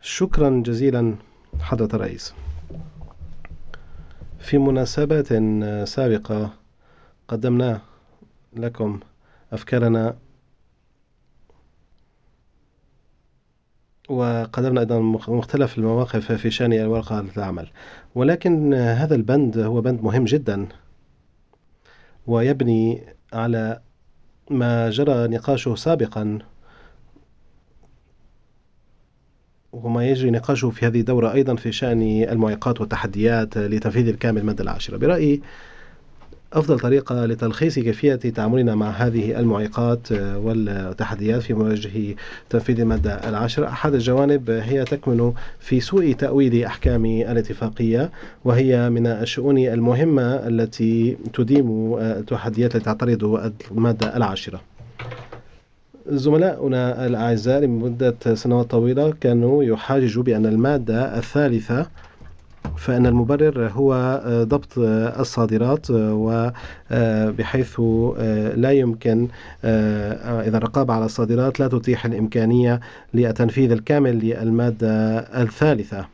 شكرا جزيلا حضرة الرئيس. في مناسبات سابقة قدمنا لكم أفكارنا، وقدمنا أيضا مختلف المواقف في شأن الورقة العمل، ولكن هذا البند هو بند مهم جدا ويبني على ما جرى نقاشه سابقا وما يجري نقاشه في هذه الدورة أيضا في شأن المعيقات والتحديات لتنفيذ الكامل المادة العاشرة. برأيي أفضل طريقة لتلخيص كيفية تعاملنا مع هذه المعيقات والتحديات في مواجهة تنفيذ المادة العاشرة، أحد الجوانب هي تكمن في سوء تأويل أحكام الاتفاقية، وهي من الشؤون المهمة التي تديم التحديات التي تعترض المادة العاشرة. زملاؤنا الأعزاء لمدة سنوات طويلة كانوا يحاججوا بأن المادة الثالثة فإن المبرر هو ضبط الصادرات، وبحيث لا يمكن إذا الرقابة على الصادرات لا تتيح الإمكانية للتنفيذ الكامل للمادة الثالثة.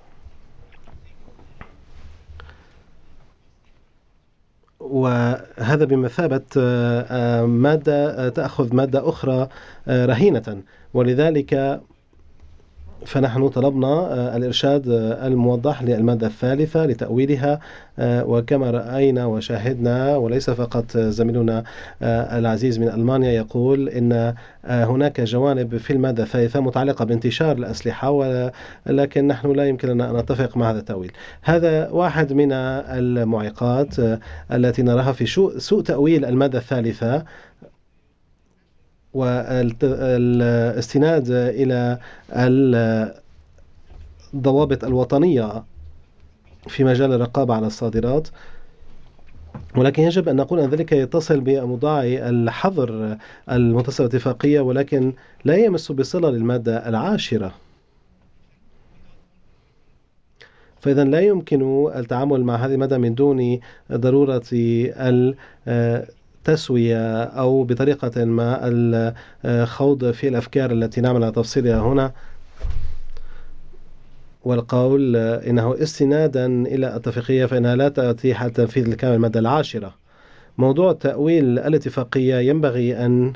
وهذا بمثابة مادة تأخذ مادة أخرى رهينة، ولذلك فنحن طلبنا الإرشاد الموضح للمادة الثالثة لتأويلها، وكما رأينا وشاهدنا، وليس فقط زميلنا العزيز من ألمانيا يقول إن هناك جوانب في المادة الثالثة متعلقة بانتشار الأسلحة، ولكن نحن لا يمكننا أن نتفق مع هذا التأويل. هذا واحد من المعيقات التي نراها في سوء تأويل المادة الثالثة، والاستناد إلى الضوابط الوطنية في مجال الرقابة على الصادرات. ولكن يجب أن نقول أن ذلك يتصل بموضوع الحظر المتصل بالاتفاقية، ولكن لا يمس بصلة للمادة العاشرة. فإذا لا يمكن التعامل مع هذه المادة من دون ضرورة التسوية أو بطريقة ما الخوض في الأفكار التي نعمل على تفصيلها هنا، والقول إنه استنادا إلى الاتفاقية فإنها لا تتيح تنفيذ الكامل المادة العاشرة. موضوع تأويل الاتفاقية ينبغي أن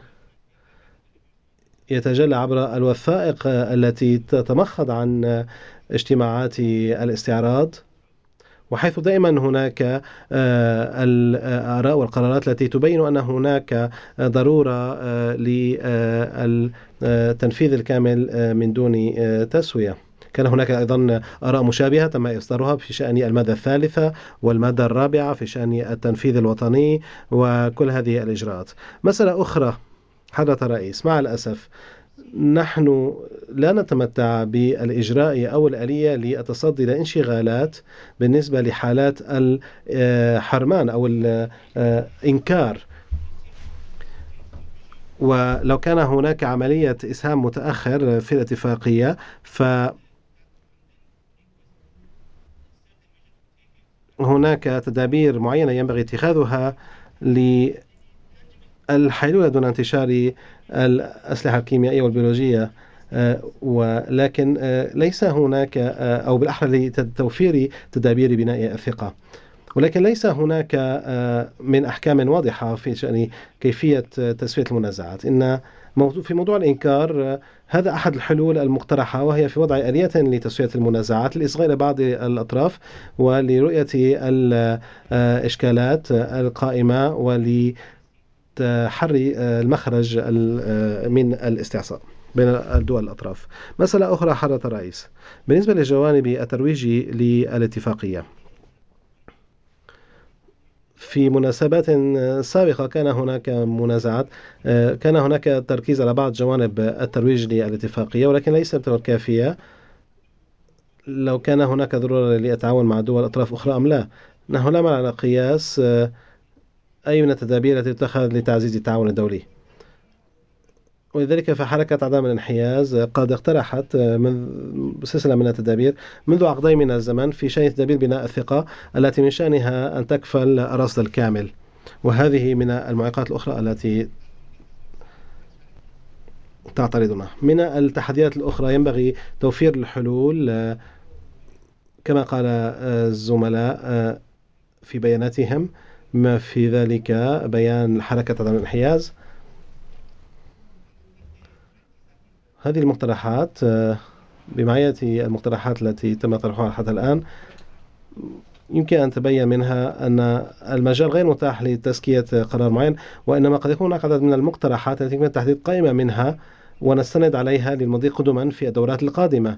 يتجلى عبر الوثائق التي تتمخض عن اجتماعات الاستعراض، وحيث دائما هناك الآراء والقرارات التي تبين أن هناك ضرورة للتنفيذ الكامل من دون تسوية. كان هناك أيضا آراء مشابهة تم إصدارها في شأن المادة الثالثة والمادة الرابعة في شأن التنفيذ الوطني وكل هذه الإجراءات. مسألة أخرى حضرة الرئيس، مع الأسف نحن لا نتمتع بالإجراء أو الآلية للتصدي لانشغالات بالنسبة لحالات الحرمان أو الإنكار. ولو كان هناك عملية إسهام متأخر في الاتفاقية، فهناك تدابير معينة ينبغي اتخاذها للحيلولة دون انتشار الأسلحة الكيميائية والبيولوجية، ولكن ليس هناك أو بالأحرى لتوفير تدابير بناء الثقة، ولكن ليس هناك من أحكام واضحة في شأن كيفية تسوية المنازعات. إن في موضوع الإنكار هذا أحد الحلول المقترحة، وهي في وضع آلية لتسوية المنازعات لإصغاء بعض الأطراف ولرؤية الإشكالات القائمة ولتحري المخرج من الاستعصاء بين الدول الأطراف. مسألة أخرى حضرة الرئيس، بالنسبة للجوانب الترويجي للاتفاقية، في مناسبات سابقة كان هناك منازعات، كان هناك تركيز على بعض جوانب الترويج للاتفاقية، ولكن ليس بالطريقة الكافية. لو كان هناك ضرورة للتعاون مع دول أطراف أخرى أم لا، نحن لا مانع على قياس أي من التدابير التي تتخذ لتعزيز التعاون الدولي. ولذلك فحركة عدم الانحياز قد اقترحت من سلسلة من التدابير منذ عقدين من الزمن في شأن تدابير بناء الثقة التي من شأنها أن تكفل الرصد الكامل، وهذه من المعيقات الأخرى التي تعترضنا. من التحديات الأخرى ينبغي توفير الحلول كما قال الزملاء في بياناتهم، ما في ذلك بيان حركة عدم الانحياز. هذه المقترحات بمعية المقترحات التي تم طرحها حتى الآن يمكن أن تبين منها أن المجال غير متاح لتزكية قرار معين، وإنما قد يكون هناك عدد من المقترحات التي يمكن تحديد قائمة منها ونستند عليها للمضي قدما في الدورات القادمة.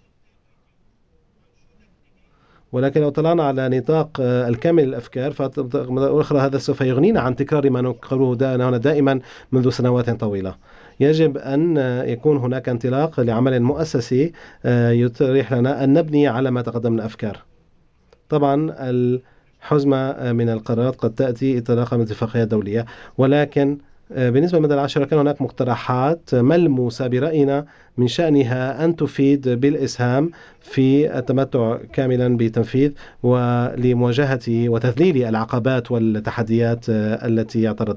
ولكن لو طلعنا على نطاق الكامل الأفكار فأخرى هذا سوف يغنينا عن تكرار ما نقوله هنا دائما منذ سنوات طويلة. يجب أن يكون هناك انطلاق لعمل مؤسسي يتيح لنا أن نبني على ما تقدم من أفكار. طبعا الحزمة من القرارات قد تأتي انطلاقا من اتفاقيات دولية، ولكن بالنسبة للمدى العشرة كان هناك مقترحات ملموسة برأينا من شأنها أن تفيد بالإسهام في التمتع كاملا بتنفيذ ولمواجهة وتذليل العقبات والتحديات التي يعترض